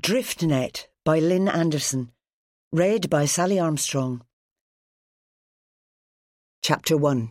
Driftnet by Lynn Anderson. Read by Sally Armstrong. Chapter 1.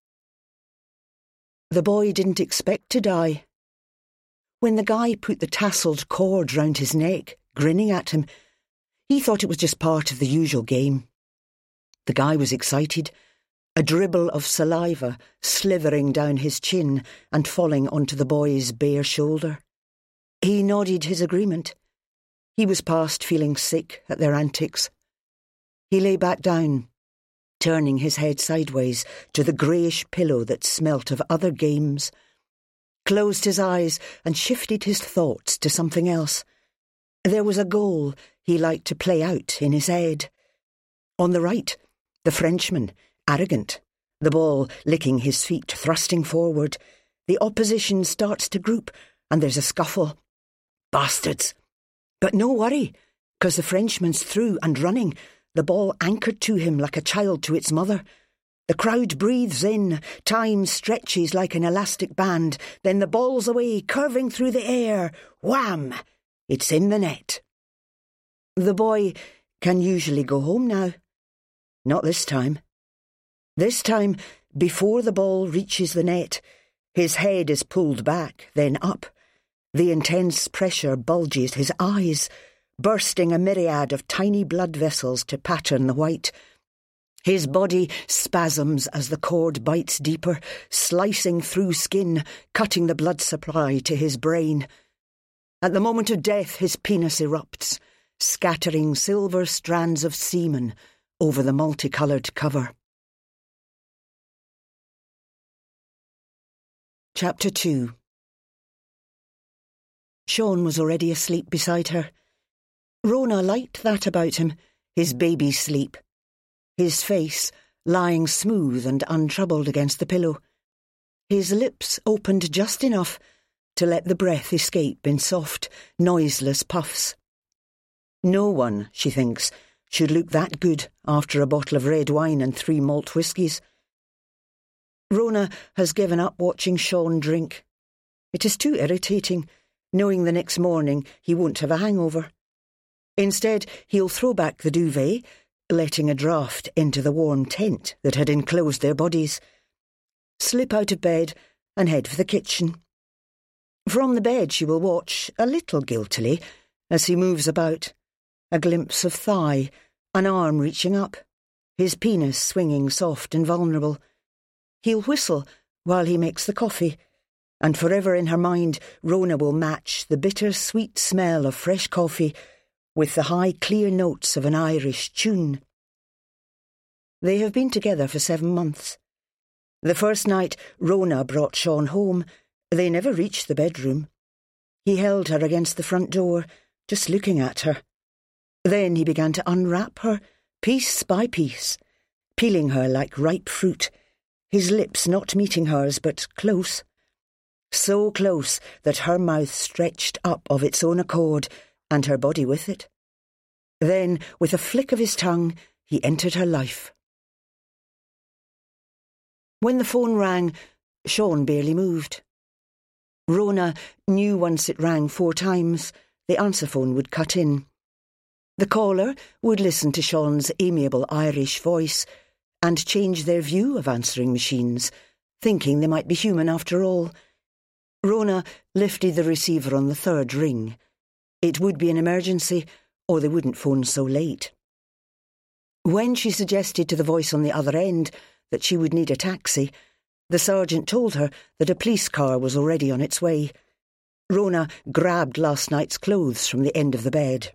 The boy didn't expect to die. When the guy put the tasselled cord round his neck, grinning at him, he thought it was just part of the usual game. The guy was excited, a dribble of saliva slithering down his chin and falling onto the boy's bare shoulder. He nodded his agreement. He was past feeling sick at their antics. He lay back down, turning his head sideways to the greyish pillow that smelt of other games, closed his eyes and shifted his thoughts to something else. There was a goal he liked to play out in his head. On the right, the Frenchman, arrogant, the ball licking his feet, thrusting forward. The opposition starts to group, and there's a scuffle. Bastards! But no worry, 'cause the Frenchman's through and running, the ball anchored to him like a child to its mother. The crowd breathes in, time stretches like an elastic band, then the ball's away, curving through the air. Wham! It's in the net. The boy can usually go home now. Not this time. This time, before the ball reaches the net, his head is pulled back, then up. The intense pressure bulges his eyes, bursting a myriad of tiny blood vessels to pattern the white. His body spasms as the cord bites deeper, slicing through skin, cutting the blood supply to his brain. At the moment of death, his penis erupts, scattering silver strands of semen over the multicoloured cover. Chapter 2. Sean was already asleep beside her. Rona liked that about him, his baby sleep. His face lying smooth and untroubled against the pillow. His lips opened just enough to let the breath escape in soft, noiseless puffs. No one, she thinks, should look that good after a bottle of red wine and 3 malt whiskies. Rona has given up watching Sean drink. It is too irritating, knowing the next morning he won't have a hangover. Instead, he'll throw back the duvet, letting a draught into the warm tent that had enclosed their bodies, slip out of bed and head for the kitchen. From the bed she will watch, a little guiltily, as he moves about, a glimpse of thigh, an arm reaching up, his penis swinging soft and vulnerable. He'll whistle while he makes the coffee, and forever in her mind Rona will match the bitter-sweet smell of fresh coffee with the high, clear notes of an Irish tune. They have been together for 7 months. The first night Rona brought Sean home, they never reached the bedroom. He held her against the front door, just looking at her. Then he began to unwrap her, piece by piece, peeling her like ripe fruit, his lips not meeting hers but close. So close that her mouth stretched up of its own accord, and her body with it. Then, with a flick of his tongue, he entered her life. When the phone rang, Sean barely moved. Rona knew once it rang 4 times, the answer phone would cut in. The caller would listen to Sean's amiable Irish voice and change their view of answering machines, thinking they might be human after all. Rona lifted the receiver on the 3rd ring. It would be an emergency, or they wouldn't phone so late. When she suggested to the voice on the other end that she would need a taxi, the sergeant told her that a police car was already on its way. Rona grabbed last night's clothes from the end of the bed.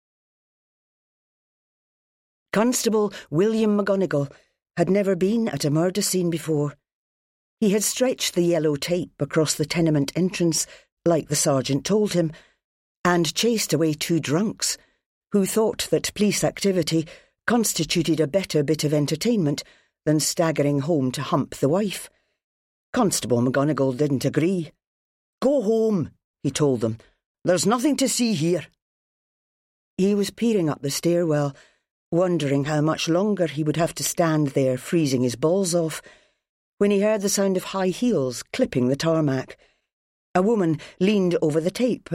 Constable William McGonigal had never been at a murder scene before. He had stretched the yellow tape across the tenement entrance, like the sergeant told him, and chased away 2 drunks, who thought that police activity constituted a better bit of entertainment than staggering home to hump the wife. Constable McGonigal didn't agree. "Go home," he told them. "There's nothing to see here." He was peering up the stairwell, wondering how much longer he would have to stand there freezing his balls off, when he heard the sound of high heels clipping the tarmac. A woman leaned over the tape